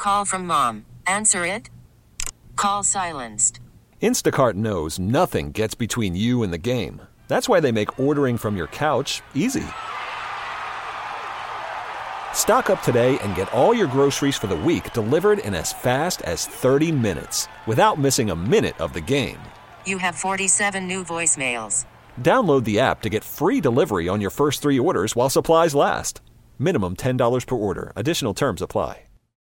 Call from mom. Answer it. Call silenced. Instacart knows nothing gets between you and the game. That's why they make ordering from your couch easy. Stock up today and get all your groceries for the week delivered in as fast as 30 minutes without missing a minute of the game. You have 47 new voicemails. Download the app to get free delivery on your first 3 orders while supplies last. Minimum $10 per order. Additional terms apply.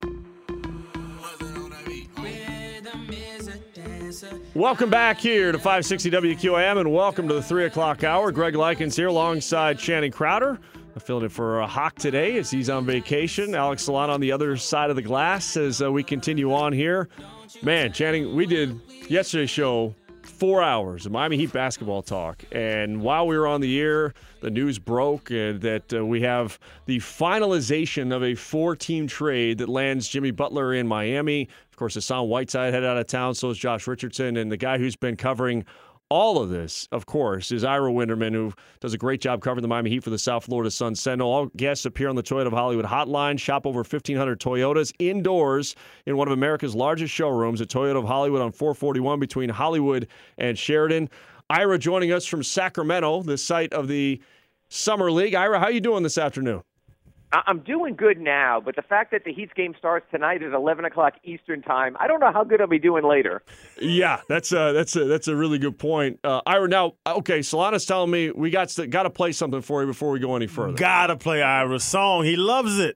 Welcome back here to 560 WQAM, and welcome to the 3 o'clock hour. Greg Likens here alongside Channing Crowder. I'm filling in for Hawk today as he's on vacation. Alex Solana on the other side of the glass as we continue on here. Man, Channing, we did yesterday's show 4 hours of Miami Heat basketball talk. And while we were on the air, the news broke that we have the finalization of a 4-team trade that lands Jimmy Butler in Miami. Of course, Hassan Whiteside headed out of town, so is Josh Richardson. And the guy who's been covering all of this, of course, is Ira Winderman, who does a great job covering the Miami Heat for the South Florida Sun Sentinel. All guests appear on the Toyota of Hollywood hotline. Shop over 1,500 Toyotas indoors in one of America's largest showrooms at Toyota of Hollywood on 441 between Hollywood and Sheridan. Ira joining us from Sacramento, the site of the Summer League. Ira, how are you doing this afternoon? I'm doing good now, but the fact that the Heat's game starts tonight at 11 o'clock Eastern time, I don't know how good I'll be doing later. Yeah, that's a really good point. Ira, now, okay, Solana's telling me we got to play something for you before we go any further. Gotta play Ira's song. He loves it.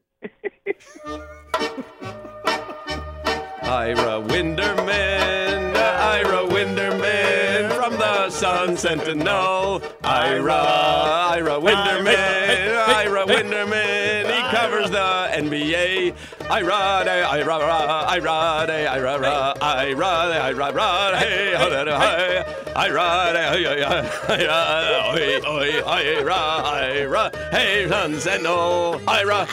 Ira Winderman from the Sun Sentinel. Ira Winderman, he covers the NBA. Hey, Sun Sentinel. Ira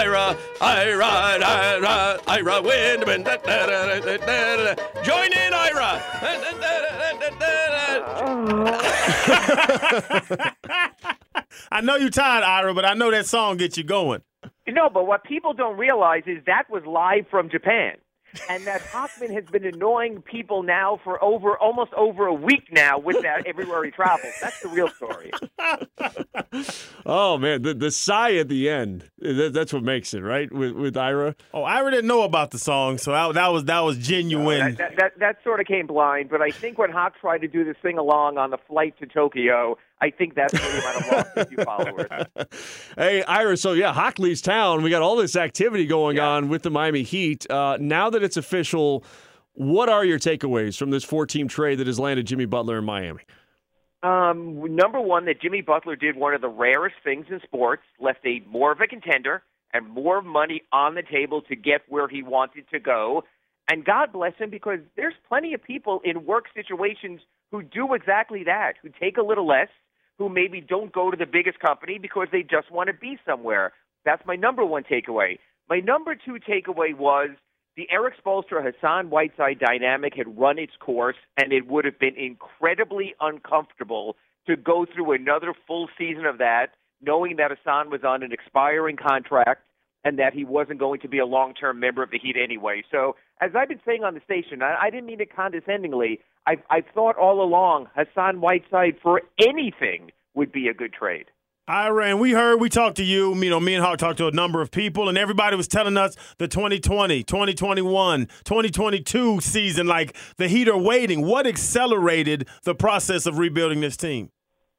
Winderman. Join in, Ira. I know you're tired, Ira, but I know that song gets you going. No, but what people don't realize is that was live from Japan. And that Hockman has been annoying people now for almost over a week now with that everywhere he travels. That's the real story. Oh, man, the sigh at the end, that's what makes it, right, with Ira? Oh, Ira didn't know about the song, so that was genuine. That sort of came blind, but I think when Hawk tried to do this sing along on the flight to Tokyo, I think that's where he might have lost a few followers. Hey, Ira, so yeah, Hawk leaves town. We got all this activity going on with the Miami Heat. Now that it's official, what are your takeaways from this 4-team trade that has landed Jimmy Butler in Miami? Number one, that Jimmy Butler did one of the rarest things in sports, left more of a contender and more money on the table to get where he wanted to go. And God bless him, because there's plenty of people in work situations who do exactly that, who take a little less, who maybe don't go to the biggest company because they just want to be somewhere. That's my number one takeaway. My number two takeaway was the Eric Spoelstra-Hassan Whiteside dynamic had run its course, and it would have been incredibly uncomfortable to go through another full season of that, knowing that Hassan was on an expiring contract and that he wasn't going to be a long-term member of the Heat anyway. So, as I've been saying on the station, I didn't mean it condescendingly. I've thought all along Hassan Whiteside for anything would be a good trade. Ira, and we talked to you, me and Hawk talked to a number of people, and everybody was telling us the 2020, 2021, 2022 season, like the Heat are waiting. What accelerated the process of rebuilding this team?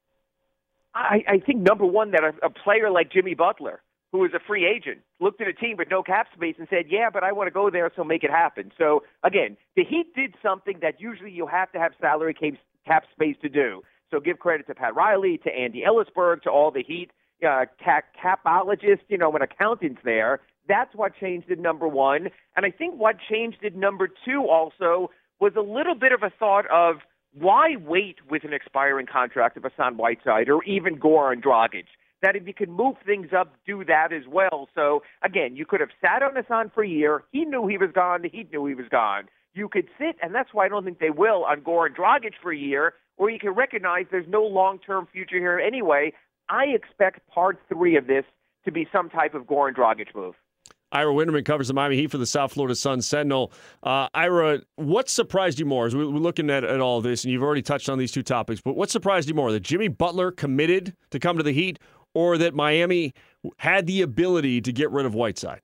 I think, number one, that a player like Jimmy Butler, who is a free agent, looked at a team with no cap space and said, yeah, but I want to go there, so make it happen. So, again, the Heat did something that usually you have to have salary cap space to do. So give credit to Pat Riley, to Andy Ellisberg, to all the Heat capologists, and accountants there. That's what changed it, number one. And I think what changed it, number two, also, was a little bit of a thought of why wait with an expiring contract of Hassan Whiteside or even Goran Dragic? That if you could move things up, do that as well. So, again, you could have sat on Hassan for a year. He knew he was gone. The Heat knew he was gone. You could sit, and that's why I don't think they will, on Goran Dragic for a year, or you can recognize there's no long-term future here anyway. I expect part 3 of this to be some type of Goran Dragic move. Ira Winderman covers the Miami Heat for the South Florida Sun-Sentinel. Ira, what surprised you more as we're looking at all this, and you've already touched on these two topics, but what surprised you more, that Jimmy Butler committed to come to the Heat or that Miami had the ability to get rid of Whiteside?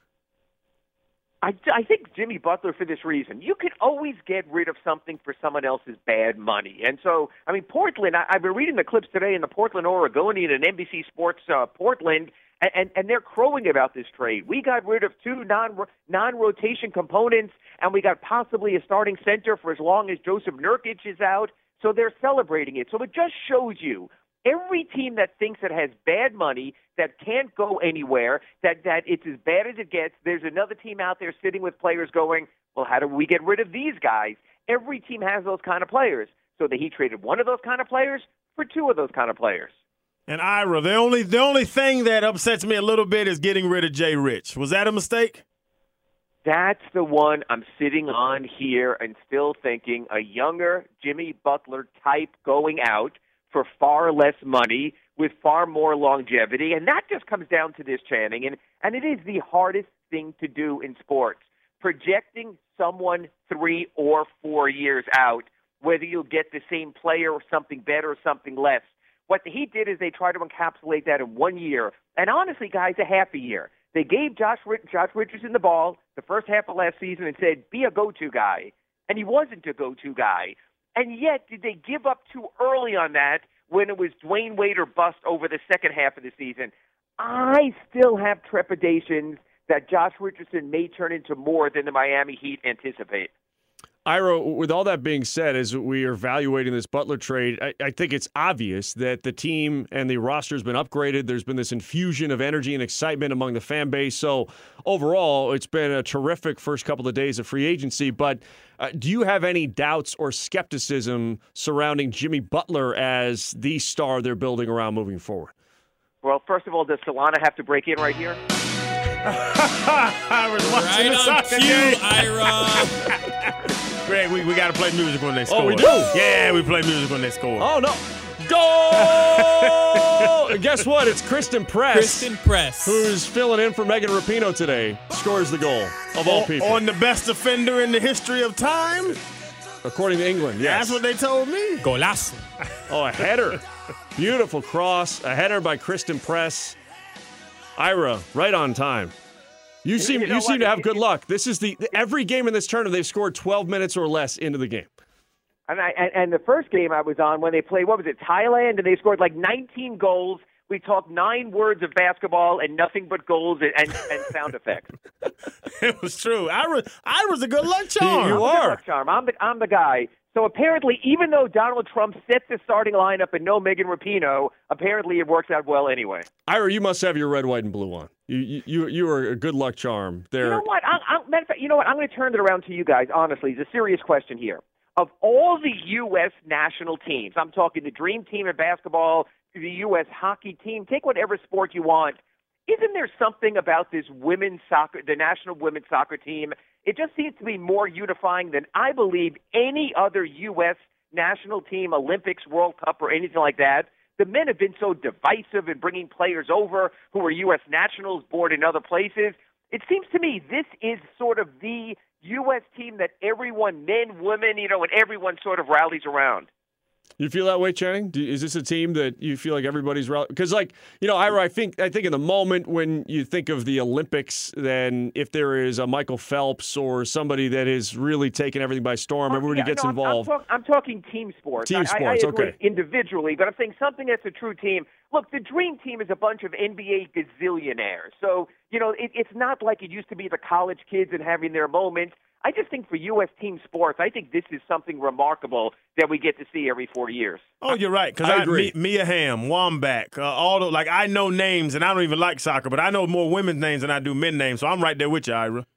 I think Jimmy Butler for this reason. You can always get rid of something for someone else's bad money. And so, I mean, Portland, I've been reading the clips today in the Portland Oregonian and NBC Sports Portland, and they're crowing about this trade. We got rid of two non-rotation components, and we got possibly a starting center for as long as Joseph Nurkic is out. So they're celebrating it. So it just shows you every team that thinks it has bad money, that can't go anywhere, that it's as bad as it gets, there's another team out there sitting with players going, well, how do we get rid of these guys? Every team has those kind of players. So the Heat traded one of those kind of players for two of those kind of players. And Ira, the only thing that upsets me a little bit is getting rid of Jay Rich. Was that a mistake? That's the one I'm sitting on here and still thinking a younger Jimmy Butler type going out for far less money with far more longevity. And that just comes down to this, Channing. And it is the hardest thing to do in sports. Projecting someone 3 or 4 years out, whether you'll get the same player or something better or something less. What the Heat did is they tried to encapsulate that in 1 year. And honestly, guys, a half a year. They gave Josh Richardson the ball the first half of last season and said, be a go-to guy. And he wasn't a go-to guy. And yet, did they give up too early on that when it was Dwayne Wade or bust over the second half of the season? I still have trepidations that Josh Richardson may turn into more than the Miami Heat anticipate. Ira, with all that being said, as we are evaluating this Butler trade, I think it's obvious that the team and the roster has been upgraded. There's been this infusion of energy and excitement among the fan base. So overall, it's been a terrific first couple of days of free agency. But do you have any doubts or skepticism surrounding Jimmy Butler as the star they're building around moving forward? Well, first of all, does Solana have to break in right here? I was watching the soccer game. Ira. Greg, we got to play music when they score. Oh, we do? Yeah, we play music when they score. Oh, no. Goal! And guess what? It's Kristen Press. Who's filling in for Megan Rapinoe today. Scores the goal, of all people. On the best offender in the history of time? According to England, yes. That's what they told me. Golazo. Oh, a header. Beautiful cross. A header by Kristen Press. Ira, right on time. You seem to have good luck. This is every game in this tournament they've scored 12 minutes or less into the game. And the first game I was on when they played, what was it, Thailand, and they scored like 19 goals. We talked 9 words of basketball and nothing but goals and sound effects. It was true. Ira's a good luck charm. You are. Good luck charm. I'm the guy. So apparently, even though Donald Trump set the starting lineup and no Megan Rapinoe, apparently it works out well anyway. Ira, you must have your red, white, and blue on. You are a good luck charm there. You know what? Matter of fact, you know what? I'm going to turn it around to you guys. Honestly, it's a serious question here. Of all the U.S. national teams, I'm talking the Dream Team in basketball, the U.S. hockey team, take whatever sport you want. Isn't there something about this women's soccer, the national women's soccer team? It just seems to be more unifying than I believe any other U.S. national team, Olympics, World Cup, or anything like that. The men have been so divisive in bringing players over who are U.S. nationals born in other places. It seems to me this is sort of the U.S. team that everyone, men, women, and everyone sort of rallies around. You feel that way, Channing? Is this a team that you feel like everybody's rallying? Because, Ira, I think in the moment when you think of the Olympics, then if there is a Michael Phelps or somebody that is really taking everything by storm, everybody gets involved. I'm talking team sports. Team sports, I agree okay. Individually, but I'm saying something that's a true team. Look, the Dream Team is a bunch of NBA gazillionaires. So, it's not like it used to be the college kids and having their moments. I just think for U.S. team sports, I think this is something remarkable that we get to see every 4 years. Oh, you're right. Because I agree. Mia Hamm, Wambach, I know names, and I don't even like soccer, but I know more women's names than I do men names, so I'm right there with you, Ira.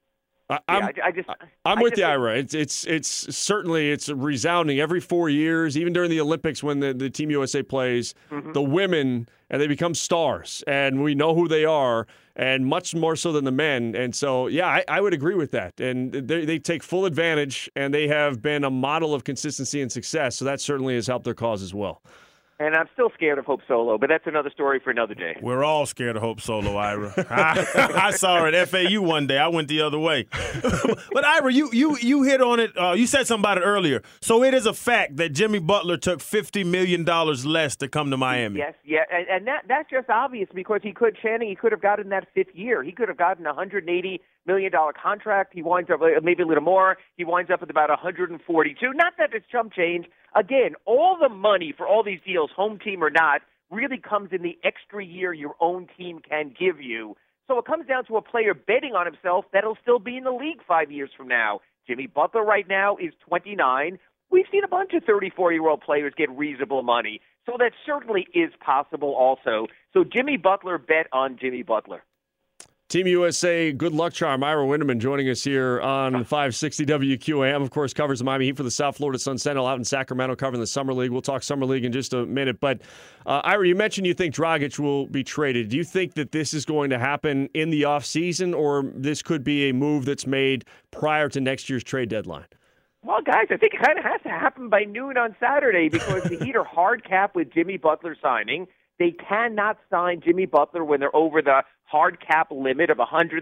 I'm with you, Ira. It's certainly resounding every 4 years, even during the Olympics when the Team USA plays. Mm-hmm. The women, and they become stars, and we know who they are, and much more so than the men. And so, yeah, I would agree with that. And they take full advantage, and they have been a model of consistency and success. So that certainly has helped their cause as well. And I'm still scared of Hope Solo, but that's another story for another day. We're all scared of Hope Solo, Ira. I saw her at FAU one day. I went the other way. But, Ira, you hit on it. You said something about it earlier. So it is a fact that Jimmy Butler took $50 million less to come to Miami. Yes, yeah. And that's just obvious because he could have gotten that fifth year. He could have gotten a $180 million contract. He winds up maybe a little more. He winds up with about 142. Not that it's chump change. Again, all the money for all these deals, home team or not, really comes in the extra year your own team can give you. So it comes down to a player betting on himself that'll still be in the league 5 years from now. Jimmy Butler right now is 29. We've seen a bunch of 34-year-old players get reasonable money. So that certainly is possible also. So Jimmy Butler, bet on Jimmy Butler. Team USA good luck charm. Ira Winderman joining us here on 560 WQAM. Of course, covers the Miami Heat for the South Florida Sun Sentinel out in Sacramento, covering the Summer League. We'll talk Summer League in just a minute. But, Ira, you mentioned you think Dragic will be traded. Do you think that this is going to happen in the offseason, or this could be a move that's made prior to next year's trade deadline? Well, guys, I think it kind of has to happen by noon on Saturday because the Heat are hard cap with Jimmy Butler signing. They cannot sign Jimmy Butler when they're over the hard cap limit of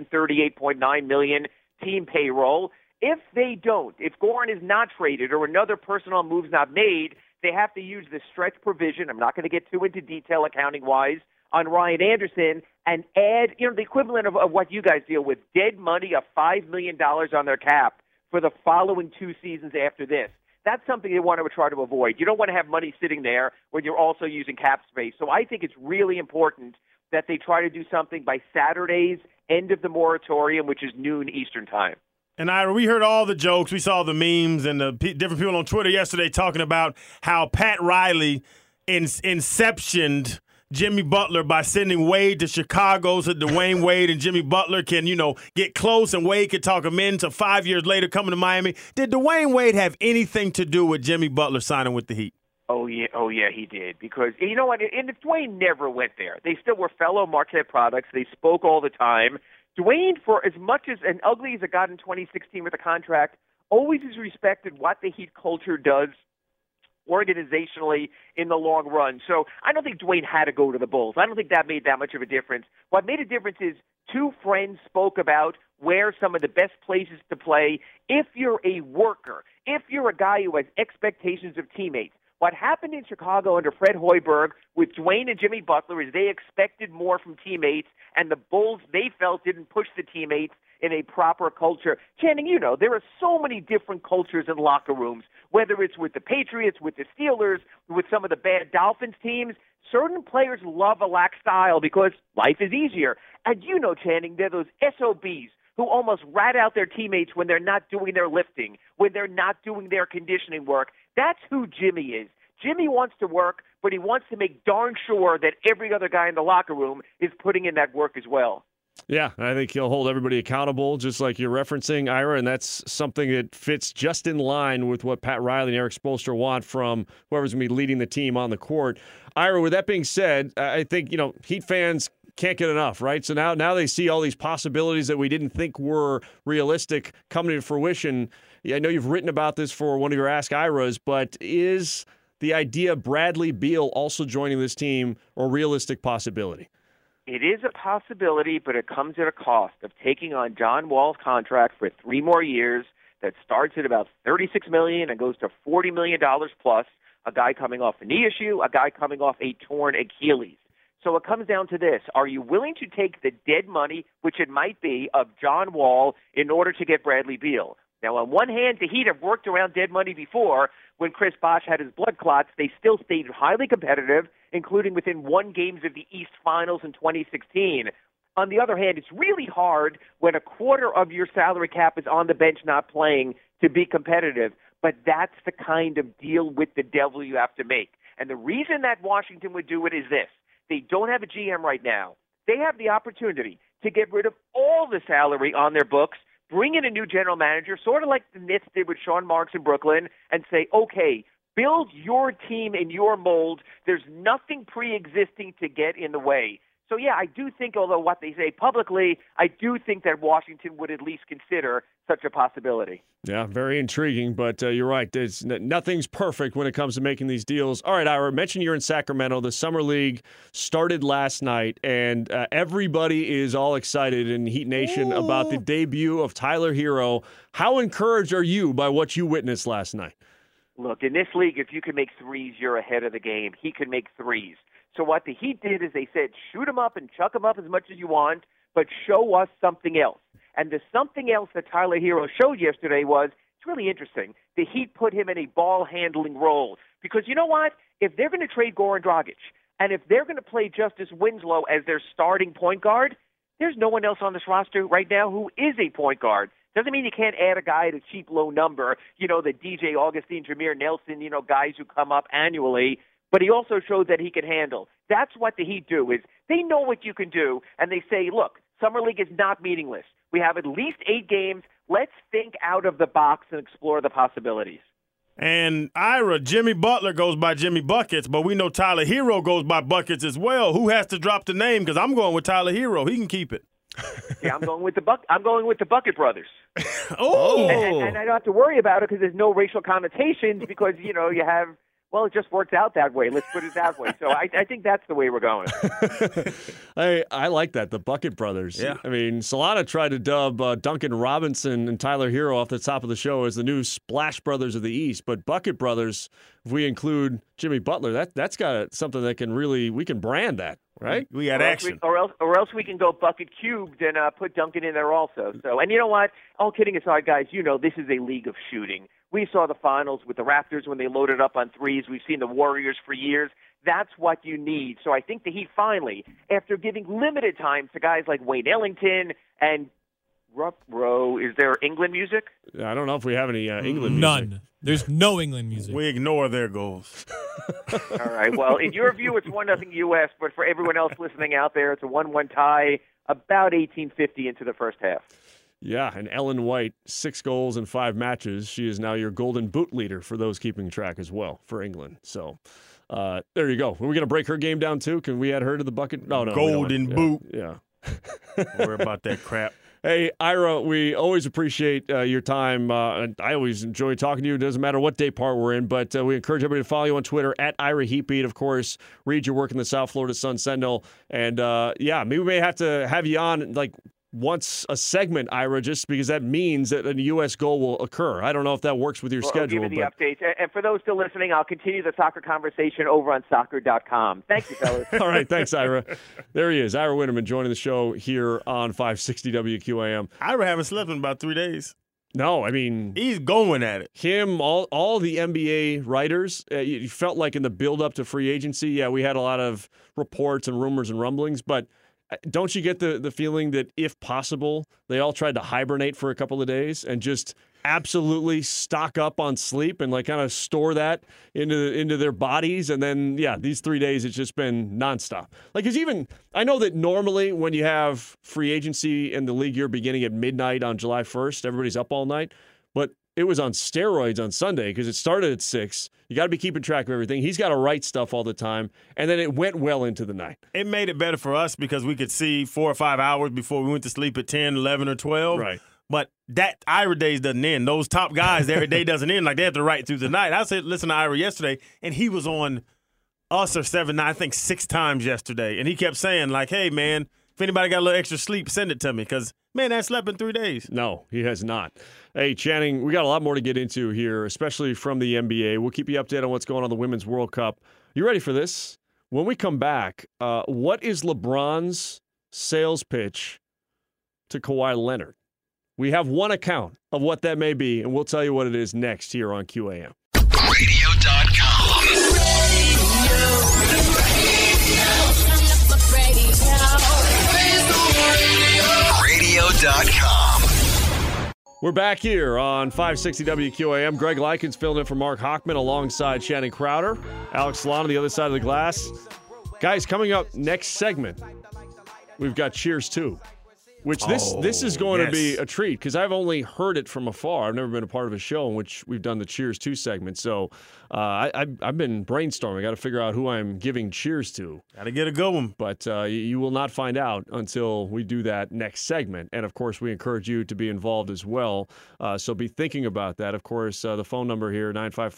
$138.9 million team payroll. If they don't, if Goran is not traded or another personnel move's not made, they have to use the stretch provision. I'm not going to get too into detail accounting-wise on Ryan Anderson and add, the equivalent of what you guys deal with, dead money of $5 million on their cap for the following 2 seasons after this. That's something they want to try to avoid. You don't want to have money sitting there when you're also using cap space. So I think it's really important that they try to do something by Saturday's end of the moratorium, which is noon Eastern time. And Ira, we heard all the jokes. We saw the memes and the different people on Twitter yesterday talking about how Pat Riley inceptioned Jimmy Butler by sending Wade to Chicago so Dwayne Wade and Jimmy Butler can, get close and Wade could talk him into 5 years later coming to Miami. Did Dwayne Wade have anything to do with Jimmy Butler signing with the Heat? Oh, yeah, he did. Because, you know what, and Dwayne never went there. They still were fellow Marquette products. They spoke all the time. Dwayne, for as much as and ugly as it got in 2016 with the contract, always has respected what the Heat culture does organizationally in the long run. So I don't think Dwayne had to go to the Bulls. I don't think that made that much of a difference. What made a difference is two friends spoke about where some of the best places to play if you're a worker, if you're a guy who has expectations of teammates. What happened in Chicago under Fred Hoiberg with Dwayne and Jimmy Butler is they expected more from teammates, and the Bulls, they felt, didn't push the teammates in a proper culture. Channing, there are so many different cultures in locker rooms, whether it's with the Patriots, with the Steelers, with some of the bad Dolphins teams. Certain players love a lax style because life is easier. And Channing, they're those SOBs who almost rat out their teammates when they're not doing their lifting, when they're not doing their conditioning work. That's who Jimmy is. Jimmy wants to work, but he wants to make darn sure that every other guy in the locker room is putting in that work as well. Yeah, I think he'll hold everybody accountable, just like you're referencing, Ira, and that's something that fits just in line with what Pat Riley and Eric Spoelstra want from whoever's going to be leading the team on the court. Ira, with that being said, I think, Heat fans can't get enough, right? So now they see all these possibilities that we didn't think were realistic coming to fruition. Yeah, I know you've written about this for one of your Ask Iras, but is the idea of Bradley Beal also joining this team a realistic possibility? It is a possibility, but it comes at a cost of taking on John Wall's contract for 3 more years that starts at about $36 million and goes to $40 million plus, a guy coming off a knee issue, a guy coming off a torn Achilles. So it comes down to this. Are you willing to take the dead money, which it might be, of John Wall in order to get Bradley Beal? Now, on one hand, the Heat have worked around dead money before. When Chris Bosh had his blood clots, they still stayed highly competitive, including within 1 game of the East Finals in 2016. On the other hand, it's really hard when a quarter of your salary cap is on the bench not playing to be competitive. But that's the kind of deal with the devil you have to make. And the reason that Washington would do it is this. They don't have a GM right now. They have the opportunity to get rid of all the salary on their books, bring in a new general manager, sort of like the Nets did with Sean Marks in Brooklyn, and say, okay, build your team in your mold. There's nothing pre-existing to get in the way. So, yeah, I do think, although what they say publicly, I do think that Washington would at least consider such a possibility. Yeah, very intriguing, but you're right. Nothing's perfect when it comes to making these deals. All right, Ira, mention you're in Sacramento. The Summer League started last night, and everybody is all excited in Heat Nation about the debut of Tyler Hero. How encouraged are you by what you witnessed last night? Look, in this league, if you can make threes, you're ahead of the game. He can make threes. So what the Heat did is they said, shoot him up and chuck him up as much as you want, but show us something else. And the something else that Tyler Hero showed yesterday was, it's really interesting, the Heat put him in a ball-handling role. Because you know what? If they're going to trade Goran Dragic, and if they're going to play Justice Winslow as their starting point guard, there's no one else on this roster right now who is a point guard. Doesn't mean you can't add a guy at a cheap, low number, the DJ Augustine, Jameer Nelson, guys who come up annually. But he also showed that he can handle. That's what the Heat do, is they know what you can do, and they say, look, Summer League is not meaningless. We have at least 8 games. Let's think out of the box and explore the possibilities. And Ira, Jimmy Butler goes by Jimmy Buckets, but we know Tyler Hero goes by Buckets as well. Who has to drop the name? Because I'm going with Tyler Hero. He can keep it. Yeah, I'm going with the Bucket Brothers. Oh, and I don't have to worry about it because there's no racial connotations because you have. Well, it just works out that way. Let's put it that way. So I think that's the way we're going. I like that, the Bucket Brothers. Yeah. I mean, Solana tried to dub Duncan Robinson and Tyler Hero off the top of the show as the new Splash Brothers of the East. But Bucket Brothers, if we include Jimmy Butler, that's got something that we can brand that, right? We got action. Or else we can go Bucket Cubed and put Duncan in there also. So, and you know what? All kidding aside, guys, this is a league of shooting. We saw the finals with the Raptors when they loaded up on threes. We've seen the Warriors for years. That's what you need. So I think the Heat finally, after giving limited time to guys like Wayne Ellington and Row, is there England music? I don't know if we have any England music. None. There's no England music. We ignore their goals. All right. Well, in your view, it's 1-0 U.S., but for everyone else listening out there, it's a 1-1 tie, about 18:50 into the first half. Yeah, and Ellen White, 6 goals in 5 matches. She is now your Golden Boot leader for those keeping track as well for England. So there you go. Are we going to break her game down too? Can we add her to the bucket? No. Golden Boot. Yeah. Don't worry about that crap. Hey, Ira, we always appreciate your time. And I always enjoy talking to you. It doesn't matter what day part we're in, but we encourage everybody to follow you on Twitter at Ira Heatbeat. Of course, read your work in the South Florida Sun Sentinel. And, maybe we may have to have you on, once a segment, Ira, just because that means that a U.S. goal will occur. I don't know if that works with your schedule. I'll give you the updates. And for those still listening, I'll continue the soccer conversation over on soccer.com. Thank you, fellas. All right, thanks, Ira. There he is, Ira Winderman, joining the show here on 560 WQAM. Ira haven't slept in about 3 days. No, I mean... He's going at it. Him, all the NBA writers, you felt like in the build-up to free agency, we had a lot of reports and rumors and rumblings, but... Don't you get the feeling that, if possible, they all tried to hibernate for a couple of days and just absolutely stock up on sleep and kind of store that into their bodies? And then, these 3 days, it's just been nonstop. Because I know that normally when you have free agency in the league year beginning at midnight on July 1st, everybody's up all night. But it was on steroids on Sunday because it started at 6. You got to be keeping track of everything. He's got to write stuff all the time. And then it went well into the night. It made it better for us because we could see 4 or 5 hours before we went to sleep at 10, 11, or 12. Right. But that Ira days doesn't end. Those top guys, their day doesn't end. They have to write through the night. I said, listen to Ira yesterday, and he was on us or 7, I think 6 times yesterday. And he kept saying, hey, man, if anybody got a little extra sleep, send it to me because, man, I slept in 3 days. No, he has not. Hey, Channing, we got a lot more to get into here, especially from the NBA. We'll keep you updated on what's going on in the Women's World Cup. You ready for this? When we come back, what is LeBron's sales pitch to Kawhi Leonard? We have one account of what that may be, and we'll tell you what it is next here on QAM. Radio.com. Radio.com. We're back here on 560 WQAM. Greg Likens filling in for Mark Hochman alongside Shannon Crowder. Alex Solana on the other side of the glass. Guys, coming up next segment, we've got Cheers 2. Which this is going to be a treat because I've only heard it from afar. I've never been a part of a show in which we've done the Cheers 2 segment. So I've been brainstorming. I got to figure out who I'm giving cheers to. Got to get a good one. But you will not find out until we do that next segment. And, of course, we encourage you to be involved as well. So be thinking about that. Of course, the phone number here,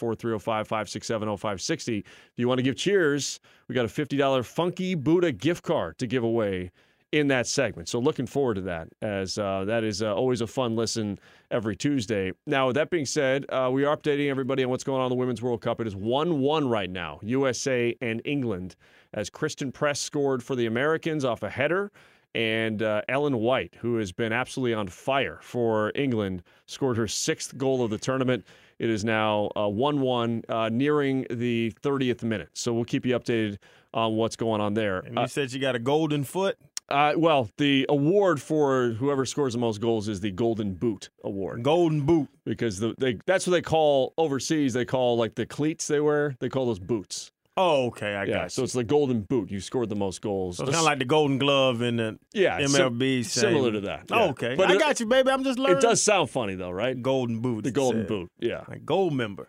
954-305-567-0560. If you want to give cheers, we got a $50 Funky Buddha gift card to give away in that segment. So looking forward to that, as that is always a fun listen every Tuesday. Now, with that being said, we are updating everybody on what's going on in the Women's World Cup. It is 1-1 right now, USA and England, as Kristen Press scored for the Americans off a header, and Ellen White, who has been absolutely on fire for England, scored her 6th goal of the tournament. It is now 1-1, nearing the 30th minute. So we'll keep you updated on what's going on there. And you said you got a golden foot? Well, the award for whoever scores the most goals is the Golden Boot Award. Golden Boot. Because that's what they call overseas. They call, like, the cleats they wear, they call those boots. Oh, okay. I got you. So it's the Golden Boot. You scored the most goals. So it's kind of like the Golden Glove in the MLB. Similar to that. Yeah. Yeah. Oh, okay. But I got you, baby. I'm just learning. It does sound funny, though, right? Golden Boot. The Golden Boot, yeah. Like Gold Member.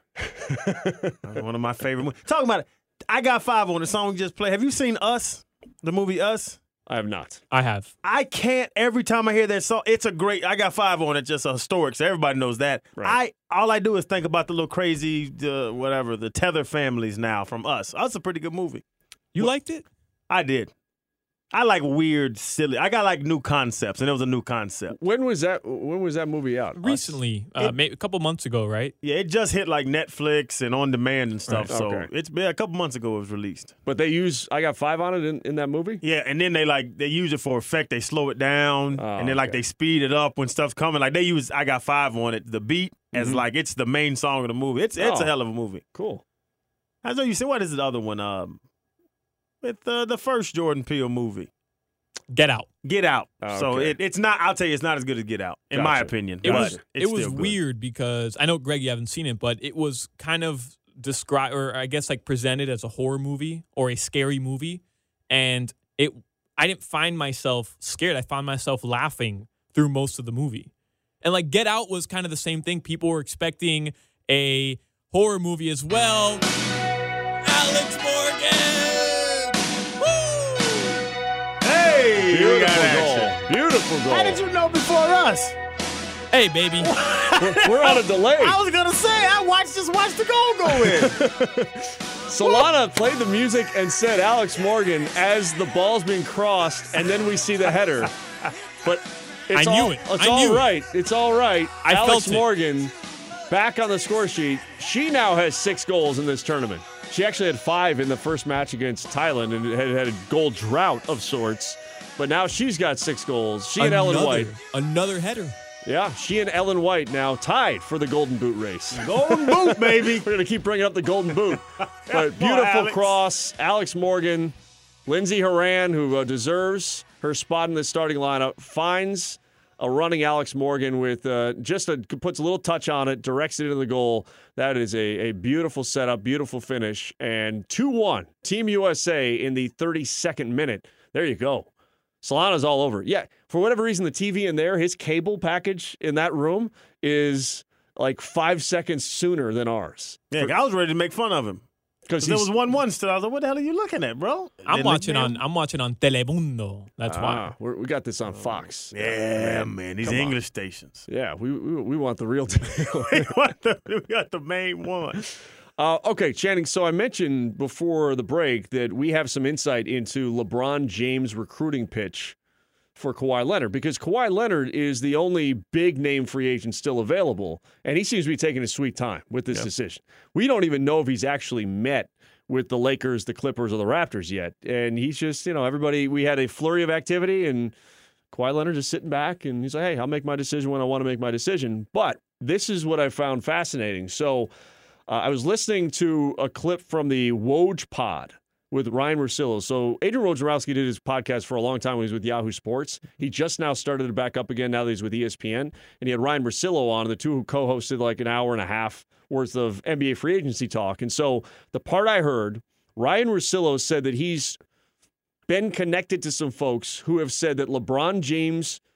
That's one of my favorite movies. Talking about it, I Got 5 on the song we just played. Have you seen Us? The movie Us? I have not. I have. I can't, every time I hear that song, it's a great, I Got 5 on it, just a historic, so everybody knows that. Right. All I do is think about the little crazy, the Tether families now from Us. That's a pretty good movie. You liked it? I did. I like weird, silly. I got like new concepts, and it was a new concept. When was that movie out? Recently, a couple months ago, right? Yeah, it just hit like Netflix and on demand and stuff. Right. So Okay. it's been a couple months ago it was released. But they use I Got 5 on it in that movie? Yeah, and then they use it for effect. They slow it down, and then okay. they speed it up when stuff's coming. Like they use I Got 5 on it, the beat, as like it's the main song of the movie. It's a hell of a movie. Cool. I know you said, what is the other one? With the first Jordan Peele movie. Get Out. Get Out. Oh, So okay. it's not, I'll tell you, it's not as good as Get Out, in my opinion. It but was it's it was still good. weird because I know, Greg, you haven't seen it, but it was kind of described, or I guess like presented as a horror movie or a scary movie, and I didn't find myself scared. I found myself laughing through most of the movie. And like Get Out was kind of the same thing. People were expecting a horror movie as well. Alex Morgan! Hey, we got Beautiful action. goal. Beautiful goal. How did you know before us? Hey, baby. We're on a delay. I was going to say, I just watched the goal go in. Solana played the music and said Alex Morgan as the ball's being crossed, and then we see the header. But it's I knew all, it. It's I all knew it. right. It's all right. I Alex felt it. Morgan back on the score sheet. She now has 6 goals in this tournament. She actually had 5 in the first match against Thailand and had a goal drought of sorts. But now she's got 6 goals. She and Ellen White. Another header. Yeah, she and Ellen White now tied for the Golden Boot race. Golden Boot, baby. We're going to keep bringing up the Golden Boot. But Come on, beautiful Alex. cross. Alex Morgan, Lindsey Horan, who deserves her spot in the starting lineup, finds a running Alex Morgan with puts a little touch on it, directs it into the goal. That is a beautiful setup, beautiful finish. And 2-1, Team USA in the 32nd minute. There you go. Solana's all over. Yeah, for whatever reason, the TV in there, his cable package in that room is like 5 seconds sooner than ours. Yeah, I was ready to make fun of him. Because There was 1-1 still. I was like, what the hell are you looking at, bro? I'm watching on Telemundo. That's why. We got this on Fox. Yeah, man. These come on. English stations. Yeah, we want the real deal. We got the main one. Okay, Channing, so I mentioned before the break that we have some insight into LeBron James' recruiting pitch for Kawhi Leonard, because Kawhi Leonard is the only big-name free agent still available, and he seems to be taking his sweet time with this decision. We don't even know if he's actually met with the Lakers, the Clippers, or the Raptors yet, and he's just, everybody, we had a flurry of activity, and Kawhi Leonard just sitting back, and he's like, hey, I'll make my decision when I want to make my decision. But this is what I found fascinating. So I was listening to a clip from the Woj Pod with Ryan Russillo. So Adrian Wojnarowski did his podcast for a long time when he was with Yahoo Sports. He just now started it back up again now that he's with ESPN. And he had Ryan Russillo on, and the two who co-hosted like an hour and a half worth of NBA free agency talk. And so the part I heard, Ryan Russillo said that he's been connected to some folks who have said that LeBron James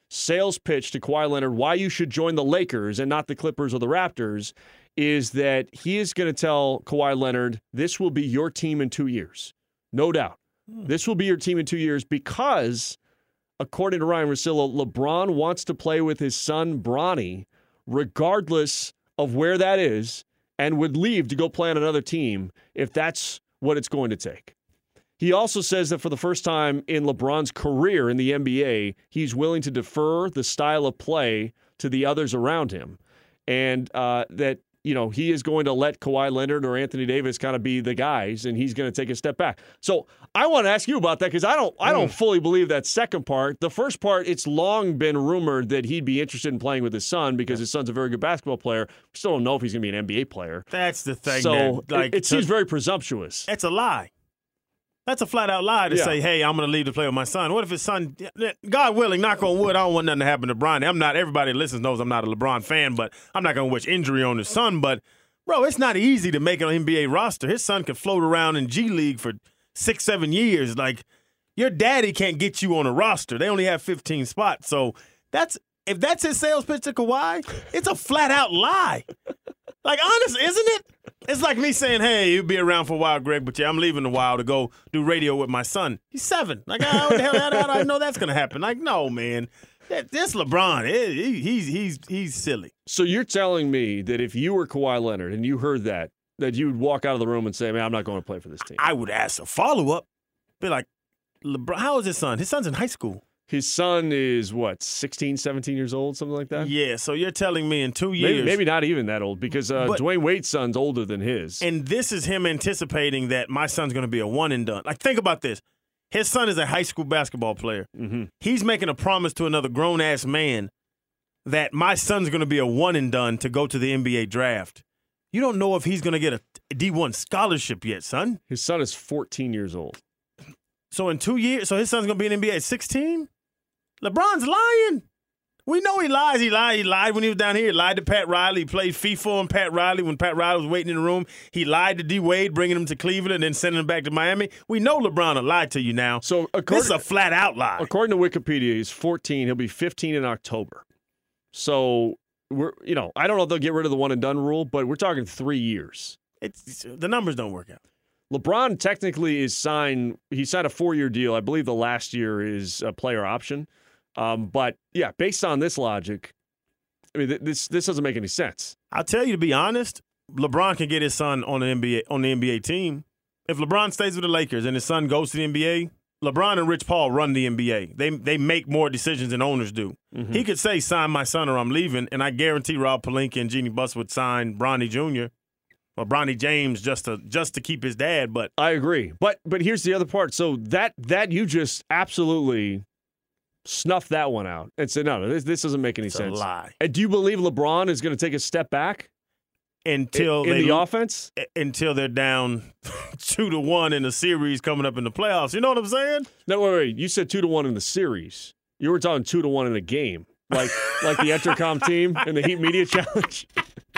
sales pitch to Kawhi Leonard why you should join the Lakers and not the Clippers or the Raptors is that he is going to tell Kawhi Leonard, this will be your team in 2 years. No doubt. This will be your team in 2 years because, according to Ryan Russillo, LeBron wants to play with his son, Bronny, regardless of where that is, and would leave to go play on another team if that's what it's going to take. He also says that for the first time in LeBron's career in the NBA, he's willing to defer the style of play to the others around him. And that, he is going to let Kawhi Leonard or Anthony Davis kind of be the guys, and he's going to take a step back. So I want to ask you about that because I don't fully believe that second part. The first part, it's long been rumored that he'd be interested in playing with his son because his son's a very good basketball player. We still don't know if he's going to be an NBA player. That's the thing. So it seems very presumptuous. It's a lie. That's a flat-out lie to say, hey, I'm going to leave to play with my son. What if his son, God willing, knock on wood, I don't want nothing to happen to Bronny. Everybody that listens knows I'm not a LeBron fan, but I'm not going to wish injury on his son. But, bro, it's not easy to make an NBA roster. His son could float around in G League for 6-7 years. Like, your daddy can't get you on a roster. They only have 15 spots. So if that's his sales pitch to Kawhi, it's a flat-out lie. Like, honest, isn't it? It's like me saying, hey, you'll be around for a while, Greg, but I'm leaving a while to go do radio with my son. He's 7. Like, how the hell how do I know that's going to happen? Like, no, man. This LeBron, he's silly. So you're telling me that if you were Kawhi Leonard and you heard that you would walk out of the room and say, man, I'm not going to play for this team. I would ask a follow-up. Be like, LeBron, how is his son? His son's in high school. His son is, 16, 17 years old, something like that? Yeah, so you're telling me in 2 years. Maybe not even that old because Dwayne Wade's son's older than his. And this is him anticipating that my son's going to be a one and done. Like, think about this. His son is a high school basketball player. Mm-hmm. He's making a promise to another grown-ass man that my son's going to be a one and done to go to the NBA draft. You don't know if he's going to get a D1 scholarship yet, son. His son is 14 years old. So in 2 years, so his son's going to be in the NBA at 16? LeBron's lying. We know he lies. He lied when he was down here. He lied to Pat Riley. He played FIFA on Pat Riley when Pat Riley was waiting in the room. He lied to D. Wade, bringing him to Cleveland and then sending him back to Miami. We know LeBron will lie to you now. So this is a flat-out lie. According to Wikipedia, he's 14. He'll be 15 in October. So, I don't know if they'll get rid of the one-and-done rule, but we're talking 3 years. The numbers don't work out. LeBron technically he signed a 4-year deal. I believe the last year is a player option. But yeah, based on this logic, I mean, this doesn't make any sense. I'll tell you, to be honest, LeBron can get his son on the NBA team. If LeBron stays with the Lakers and his son goes to the NBA, LeBron and Rich Paul run the NBA. They make more decisions than owners do. Mm-hmm. He could say, sign my son or I'm leaving, and I guarantee Rob Pelinka and Jeannie Buss would sign Bronny Jr. or Bronny James just to keep his dad. But I agree. But here's the other part. So that you just absolutely snuff that one out and say, no, this doesn't make any sense. It's a lie. And do you believe LeBron is going to take a step back until the offense? Until they're down 2-1 in the series coming up in the playoffs. You know what I'm saying? No, wait. You said 2-1 in the series. You were talking 2-1 in a game, like the Entercom team in the Heat Media Challenge.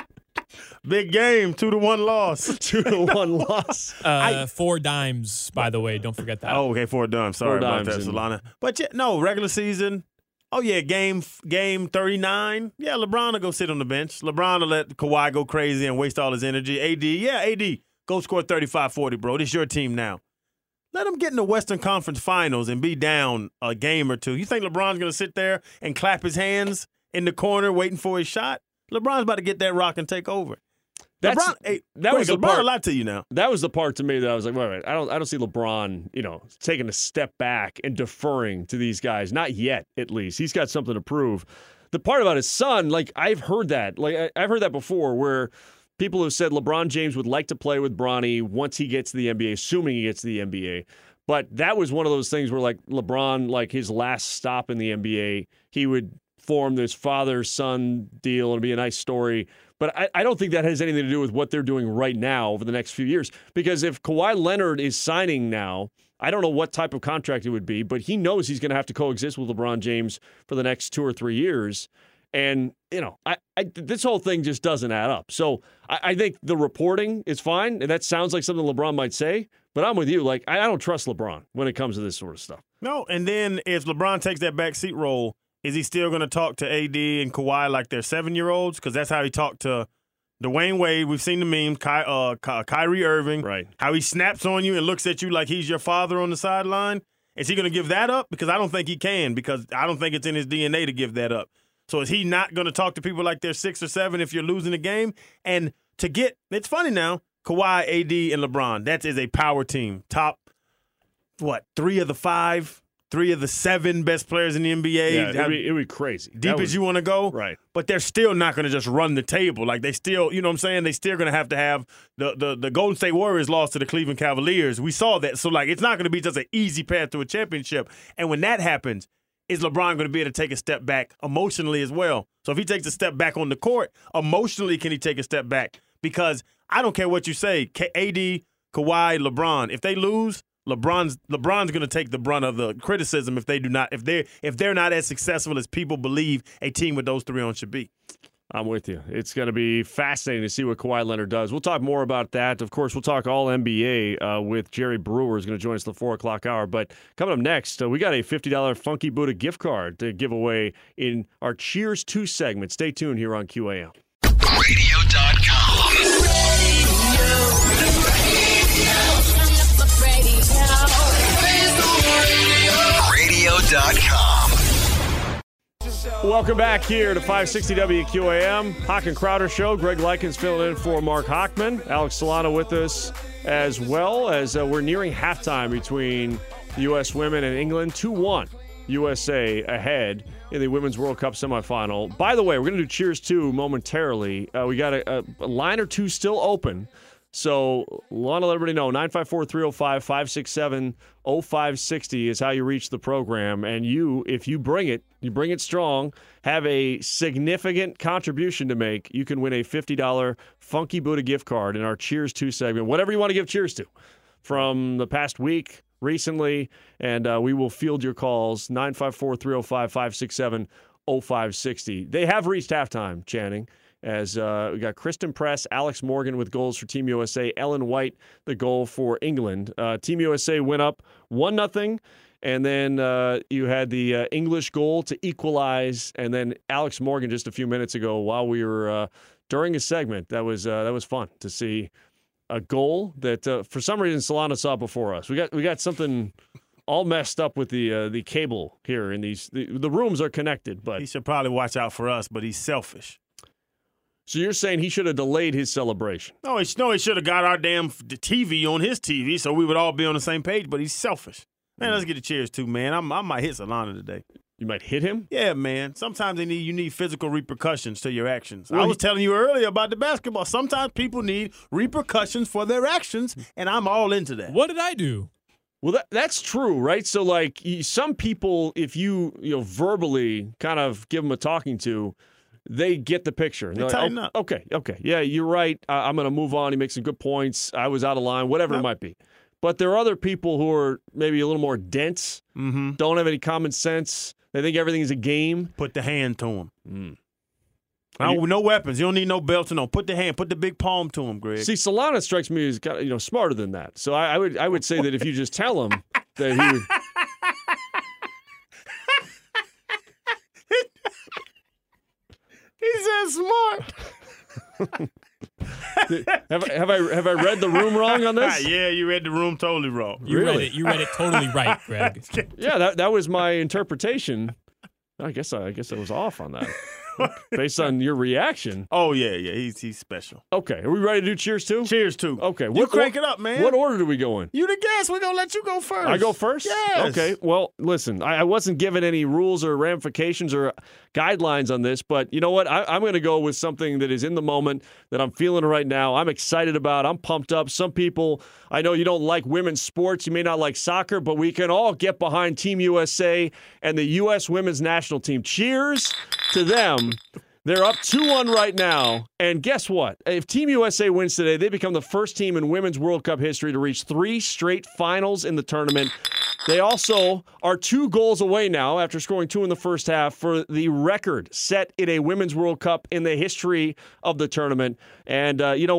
Big game, 2-1 loss. 2-1 loss. 4 dimes, by the way. Don't forget that. Oh, okay, 4 dimes. Sorry about that, Solana. But no, regular season. Oh, yeah, game 39. Yeah, LeBron will go sit on the bench. LeBron will let Kawhi go crazy and waste all his energy. AD, go score 35-40, bro. This is your team now. Let him get in the Western Conference Finals and be down a game or two. You think LeBron's going to sit there and clap his hands in the corner waiting for his shot? LeBron's about to get that rock and take over. That was the part. A lot to you now. That was the part to me that I was like, wait. I don't see LeBron, taking a step back and deferring to these guys. Not yet, at least. He's got something to prove. The part about his son, I've heard that. I've heard that before, where people have said LeBron James would like to play with Bronny once he gets to the NBA, assuming he gets to the NBA. But that was one of those things where, LeBron, his last stop in the NBA, he would form this father-son deal and be a nice story. But I don't think that has anything to do with what they're doing right now over the next few years. Because if Kawhi Leonard is signing now, I don't know what type of contract it would be, but he knows he's going to have to coexist with LeBron James for the next 2 or 3 years. And, this whole thing just doesn't add up. So I think the reporting is fine, and that sounds like something LeBron might say. But I'm with you. I don't trust LeBron when it comes to this sort of stuff. No, and then if LeBron takes that backseat role is he still going to talk to AD and Kawhi like they're 7-year-olds? Because that's how he talked to Dwayne Wade. We've seen the memes. Kyrie Irving. Right. How he snaps on you and looks at you like he's your father on the sideline. Is he going to give that up? Because I don't think he can, because I don't think it's in his DNA to give that up. So is he not going to talk to people like they're 6 or 7 if you're losing the game? And it's funny now, Kawhi, AD, and LeBron, that is a power team. Top, 3 of the 5, 3 of the 7 best players in the NBA. Yeah, it'd be crazy. Deep as you want to go. Right. But they're still not going to just run the table. Like, they still, you know what I'm saying? They still going to have the Golden State Warriors lost to the Cleveland Cavaliers. We saw that. So, like, it's not going to be just an easy path to a championship. And when that happens, is LeBron going to be able to take a step back emotionally as well? So if he takes a step back on the court, emotionally, can he take a step back? Because I don't care what you say, AD, Kawhi, LeBron, if they lose, LeBron's going to take the brunt of the criticism if they're not as successful as people believe a team with those 3 on should be. I'm with you. It's going to be fascinating to see what Kawhi Leonard does. We'll talk more about that. Of course, we'll talk all NBA with Jerry Brewer, who's going to join us at the 4 o'clock hour. But coming up next, we got a $50 Funky Buddha gift card to give away in our Cheers 2 segment. Stay tuned here on QAM. Radio.com. Radio.com. Welcome back here to 560 WQAM. Hawk and Crowder Show. Greg Likens filling in for Mark Hochman. Alex Solano with us as well, as we're nearing halftime between the U.S. women and England. 2-1 USA ahead in the Women's World Cup semifinal. By the way, we're going to do Cheers 2 momentarily. We got a line or two still open. So want to let everybody know, 954-305-567-0560 is how you reach the program. And if you bring it strong, have a significant contribution to make, you can win a $50 Funky Buddha gift card in our Cheers 2 segment. Whatever you want to give cheers to from the past week, recently, and we will field your calls, 954-305-567-0560. They have reached halftime, Channing, as we got Kristen Press, Alex Morgan with goals for Team USA, Ellen White the goal for England. Team USA went up 1-0, and then you had the English goal to equalize, and then Alex Morgan just a few minutes ago while we were during a segment. That was fun to see a goal that for some reason Solana saw before us. We got something all messed up with the cable here, and the rooms are connected. But he should probably watch out for us, but he's selfish. So you're saying he should have delayed his celebration? No, he should have got our damn TV on his TV so we would all be on the same page, but he's selfish. Man, let's get a cheers too, man. I might hit Solana today. You might hit him? Yeah, man. Sometimes you need physical repercussions to your actions. I was telling you earlier about the basketball. Sometimes people need repercussions for their actions, and I'm all into that. What did I do? Well, that's true, right? So, like, some people, if you verbally kind of give them a talking to, they get the picture. They tighten up. Okay. Yeah, you're right. I'm going to move on. He makes some good points. I was out of line, whatever it might be. But there are other people who are maybe a little more dense, don't have any common sense. They think everything is a game. Put the hand to him. No weapons. You don't need no belts. No, put the big palm to him, Greg. See, Solana strikes me as kind of, smarter than that. So I would say that if you just tell him that he would. He's that smart. Have I read the room wrong on this? Yeah, you read the room totally wrong. You read it totally right, Greg. Yeah, that was my interpretation. I guess I was off on that. Based on your reaction. Oh, yeah. He's special. Okay. Are we ready to do Cheers 2? Cheers 2. Okay. You crank it up, man. What order do we go in? You the guest. We're going to let you go first. I go first? Yes. Okay. Well, listen, I wasn't given any rules or ramifications or guidelines on this, but you know what? I'm going to go with something that is in the moment that I'm feeling right now. I'm excited about. I'm pumped up. Some people, I know you don't like women's sports. You may not like soccer, but we can all get behind Team USA and the U.S. women's national team. Cheers to them. They're up 2-1 right now, and guess what? If Team USA wins today, they become the first team in Women's World Cup history to reach 3 straight finals in the tournament. They also are 2 goals away now after scoring 2 in the first half for the record set in a Women's World Cup in the history of the tournament. And you know what?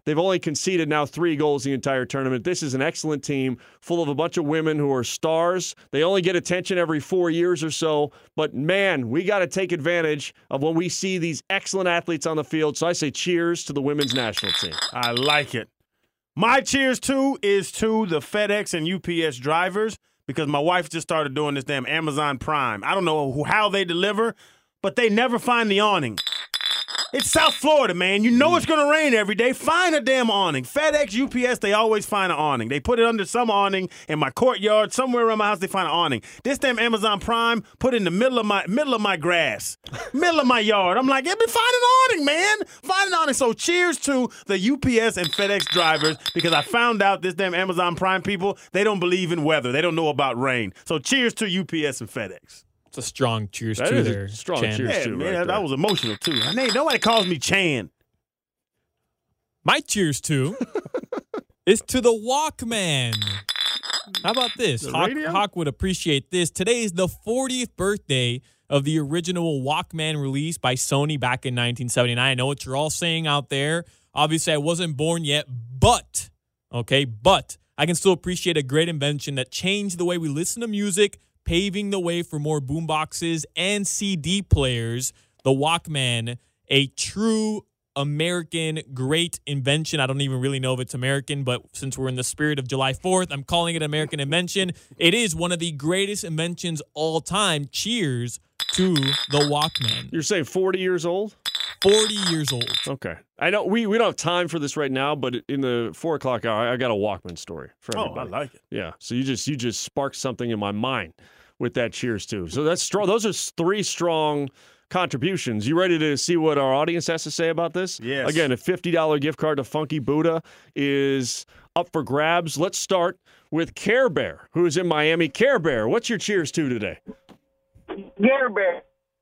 They've only conceded now 3 goals the entire tournament. This is an excellent team full of a bunch of women who are stars. They only get attention every 4 years or so. But, man, we got to take advantage of when we see these excellent athletes on the field. So I say cheers to the women's national team. I like it. My cheers, too, is to the FedEx and UPS drivers because my wife just started doing this damn Amazon Prime. I don't know how they deliver, but they never find the awning. It's South Florida, man. You know it's going to rain every day. Find a damn awning. FedEx, UPS, they always find an awning. They put it under some awning in my courtyard. Somewhere around my house, they find an awning. This damn Amazon Prime put in the middle of my grass, middle of my yard. I'm like, find an awning, man. Find an awning. So cheers to the UPS and FedEx drivers because I found out this damn Amazon Prime people, they don't believe in weather. They don't know about rain. So cheers to UPS and FedEx. It's a strong cheers That to is a there. strong Chan. cheers. Yeah, too, man, right that was emotional, too. Nobody calls me Chan. My cheers to is to the Walkman. How about this? Hawk would appreciate this. Today is the 40th birthday of the original Walkman release by Sony back in 1979. I know what you're all saying out there. Obviously, I wasn't born yet, but I can still appreciate a great invention that changed the way we listen to music, paving the way for more boomboxes and CD players. The Walkman, a true American great invention. I don't even really know if it's American, but since we're in the spirit of July 4th, I'm calling it American invention. It is one of the greatest inventions all time. Cheers to the Walkman. You're saying 40 years old? 40 years old. Okay. I know we don't have time for this right now, but in the 4 o'clock hour, I got a Walkman story for everybody. I like it. Yeah. So you just sparked something in my mind with that cheers too. So that's strong. Those are 3 strong contributions. You ready to see what our audience has to say about this? Yes. Again, a $50 gift card to Funky Buddha is up for grabs. Let's start with Care Bear, who is in Miami. Care Bear, what's your cheers to today? Care Bear.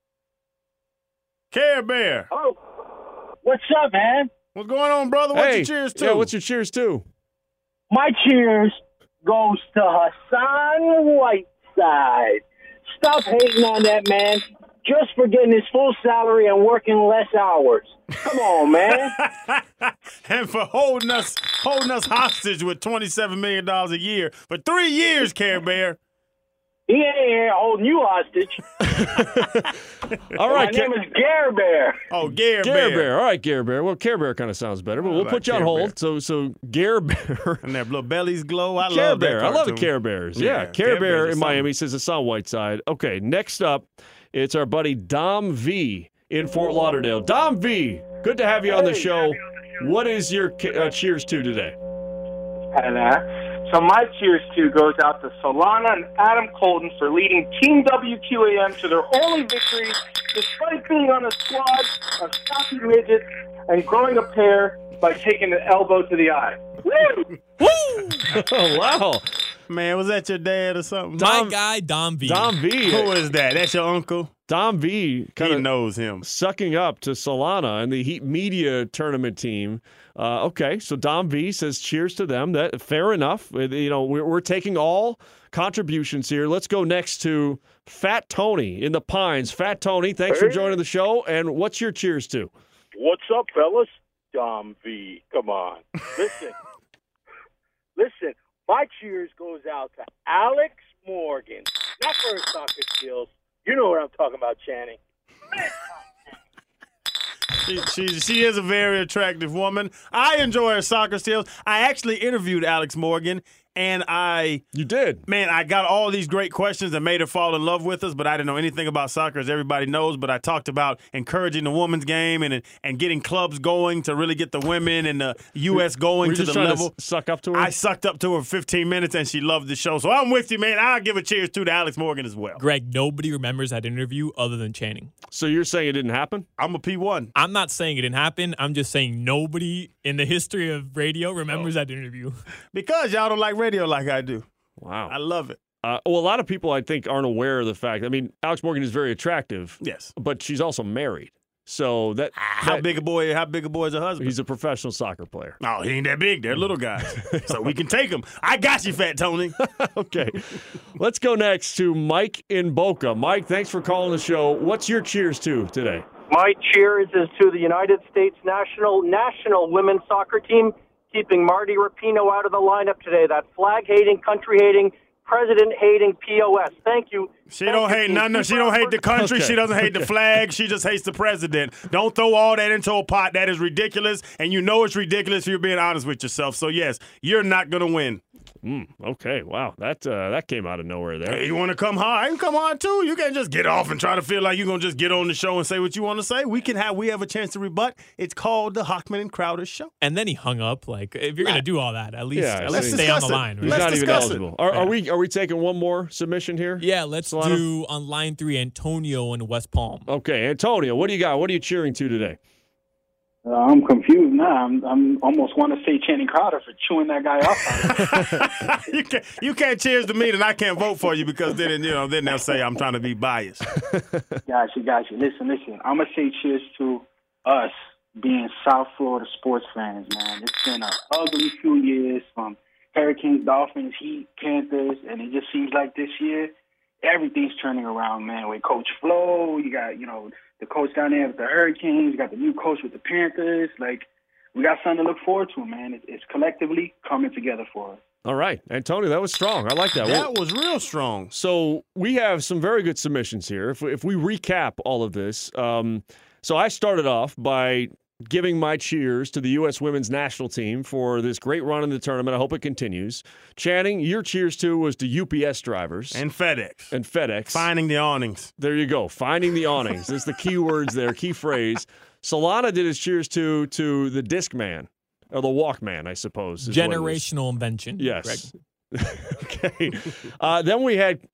Care Bear. Oh, what's up, man? What's going on, brother? What's your cheers to? Yeah, what's your cheers to? My cheers goes to Hassan Whiteside. Stop hating on that man just for getting his full salary and working less hours. Come on, man. And for holding us hostage with $27 million a year for 3 years, Care Bear. He ain't here holding you hostage. All right. My name is Gare Bear. Oh, Gare Bear. Bear. All right, Gare Bear. Well, Care Bear kind of sounds better, but we'll like put you on Care hold. So Gare Bear. And their little bellies glow. I Care love that Bear. I love the cartoon. Care Bears. Yeah, Yeah, Care Bear Bears in are Miami says it's on Whiteside. Okay, next up, it's our buddy Dom V in Fort Lauderdale. Dom V, good to have you on the show. What is your cheers to today? Hello. So my cheers to goes out to Solana and Adam Colton for leading Team WQAM to their only victory, despite being on a squad of stocky midgets and growing a pair by taking an elbow to the eye. Woo! Oh, wow. Man, was that your dad or something? My guy, Dom V. Dom V. Who is that? That's your uncle? Dom V kind He of knows him. sucking up to Solana and the Heat Media tournament team. Okay, so Dom V says cheers to them. That fair enough. You know, we're taking all contributions here. Let's go next to Fat Tony in the Pines. Fat Tony, thanks for joining the show. And what's your cheers to? What's up, fellas? Dom V. Come on. Listen. My cheers goes out to Alex Morgan. Not for his soccer skills. You know what I'm talking about, Channing. She is a very attractive woman. I enjoy her soccer skills. I actually interviewed Alex Morgan, and You did? Man, I got all these great questions that made her fall in love with us, but I didn't know anything about soccer, as everybody knows. But I talked about encouraging the women's game and getting clubs going to really get the women and the U.S. going to the level. To suck up to her? I sucked up to her 15 minutes, and she loved the show. So I'm with you, man. I'll give a cheers to Alex Morgan as well. Greg, nobody remembers that interview other than Channing. So you're saying it didn't happen? I'm a P1. I'm not saying it didn't happen. I'm just saying nobody in the history of radio remembers that interview. Because y'all don't like radio like I do. Wow. I love it. Well, a lot of people, I think, aren't aware of the fact. I mean, Alex Morgan is very attractive. Yes. But she's also married. So How big a boy is a husband? He's a professional soccer player. No, he ain't that big. They're little guys. So we can take them. I got you, Fat Tony. Okay. Let's go next to Mike in Boca. Mike, thanks for calling the show. What's your cheers to today? My cheers is to the United States national women's soccer team, keeping Marty Rapinoe out of the lineup today. That flag-hating, country-hating, president-hating POS. Thank you. She don't hate none. She don't hate the country. Okay. She doesn't hate the flag. She just hates the president. Don't throw all that into a pot. That is ridiculous, and you know it's ridiculous if you're being honest with yourself. So, yes, you're not going to win. Okay, wow. That came out of nowhere there. Hey, you want to come hard? I can come on, too. You can't just get off and try to feel like you're going to just get on the show and say what you want to say. We have a chance to rebut. It's called the Hochman and Crowder Show. And then he hung up. Like, if you're going to do all that, at least let's stay on the line. Right? He's not even eligible. Are we taking one more submission here? Yeah, let's do on line 3, Antonio in West Palm. Okay, Antonio, what do you got? What are you cheering to today? I'm confused now. I'm almost want to say Channing Crowder for chewing that guy off. You can't cheers to me, and I can't vote for you because then they'll say I'm trying to be biased. Gotcha. Listen. I'm gonna say cheers to us being South Florida sports fans, man. It's been an ugly few years from Hurricanes, Dolphins, Heat, Panthers, and it just seems like this year everything's turning around, man. With Coach Flo, you got the coach down there with the Hurricanes. You got the new coach with the Panthers. Like, we got something to look forward to, man. It's collectively coming together for us. All right. Antonio, that was strong. I like that. That was real strong. So we have some very good submissions here. If we recap all of this, so I started off by giving my cheers to the U.S. women's national team for this great run in the tournament. I hope it continues. Channing, your cheers to was to UPS drivers. And FedEx. Finding the awnings. There you go. Finding the awnings. That's the key words there, key phrase. Solana did his cheers to the disc man, or the Walkman, I suppose. Generational invention. Yes. Greg. Okay. Then we had,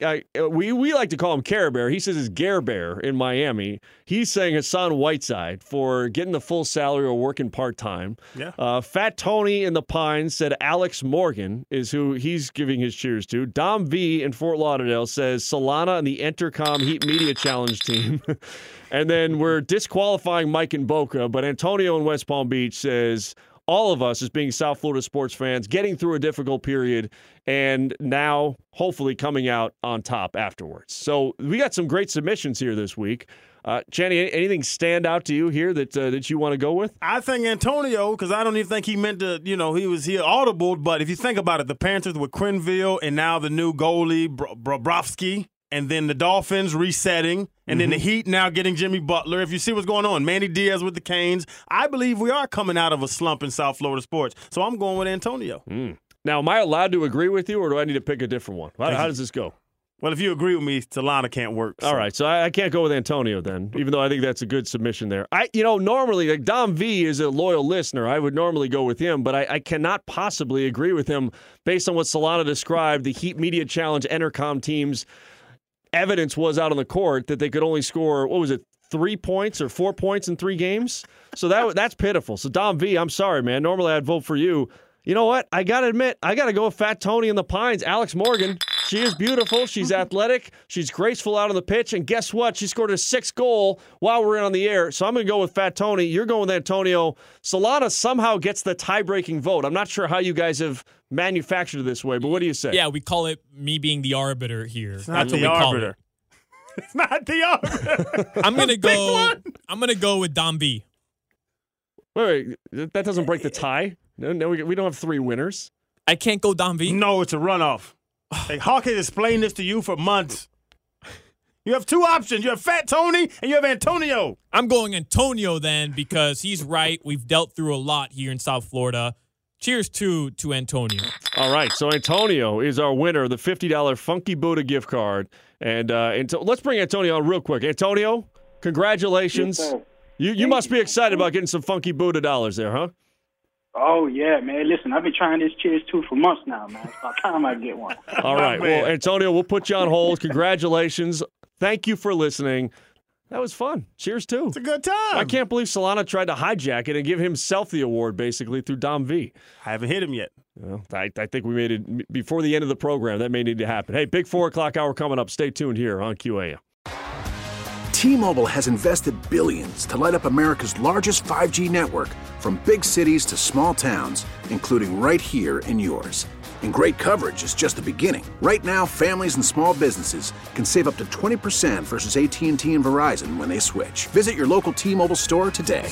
we like to call him Care Bear. He says it's Gare Bear in Miami. He's saying Hassan Whiteside for getting the full salary or working part-time. Yeah. Fat Tony in the Pines said Alex Morgan is who he's giving his cheers to. Dom V in Fort Lauderdale says Solana and the Entercom Heat Media Challenge team. And then we're disqualifying Mike and Boca, but Antonio in West Palm Beach says all of us as being South Florida sports fans getting through a difficult period and now hopefully coming out on top afterwards. So we got some great submissions here this week. Channing, anything stand out to you here that you want to go with? I think Antonio, because I don't even think he meant to, he was here audible, but if you think about it, the Panthers with Quenneville and now the new goalie, Bobrovsky, and then the Dolphins resetting, and then the Heat now getting Jimmy Butler. If you see what's going on, Manny Diaz with the Canes, I believe we are coming out of a slump in South Florida sports. So I'm going with Antonio. Now, am I allowed to agree with you, or do I need to pick a different one? How does this go? Well, if you agree with me, Solana can't work. So. All right, so I can't go with Antonio then, even though I think that's a good submission there. Normally, like Dom V is a loyal listener. I would normally go with him, but I cannot possibly agree with him based on what Solana described, the Heat Media Challenge Entercom team's evidence was out on the court that they could only score, 3 points or 4 points in 3 games? So that's pitiful. So, Dom V, I'm sorry, man. Normally, I'd vote for you. You know what? I got to admit, I got to go with Fat Tony in the Pines. Alex Morgan. She is beautiful. She's athletic. She's graceful out on the pitch. And guess what? She scored a 6th goal while we're in on the air. So I'm going to go with Fat Tony. You're going with Antonio. Solana somehow gets the tie-breaking vote. I'm not sure how you guys have manufactured it this way, but what do you say? Yeah, we call it me being the arbiter here. It's not the arbiter. It's not the arbiter. I'm gonna go with Dom B. Wait, that doesn't break the tie. No, we don't have 3 winners. I can't go Dom V. No, it's a runoff. Like, Hawk has explained this to you for months. You have 2 options. You have Fat Tony and you have Antonio. I'm going Antonio then because he's right. We've dealt through a lot here in South Florida. Cheers to Antonio. All right, so Antonio is our winner of the $50 Funky Buddha gift card. And let's bring Antonio on real quick. Antonio, congratulations. Yes, you must be excited about getting some Funky Buddha dollars there, huh? Oh, yeah, man. Listen, I've been trying this Cheers 2 for months now, man. It's about time I get one. All right, well, Antonio, we'll put you on hold. Congratulations. Thank you for listening. That was fun. Cheers, too. It's a good time. I can't believe Solana tried to hijack it and give himself the award, basically, through Dom V. I haven't hit him yet. Well, I think we made it before the end of the program. That may need to happen. Hey, big 4 o'clock hour coming up. Stay tuned here on QAM. T-Mobile has invested billions to light up America's largest 5G network, from big cities to small towns, including right here in yours. And great coverage is just the beginning. Right now, families and small businesses can save up to 20% versus AT&T and Verizon when they switch. Visit your local T-Mobile store today.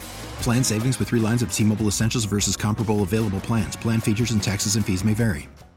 Plan savings with 3 lines of T-Mobile Essentials versus comparable available plans. Plan features and taxes and fees may vary.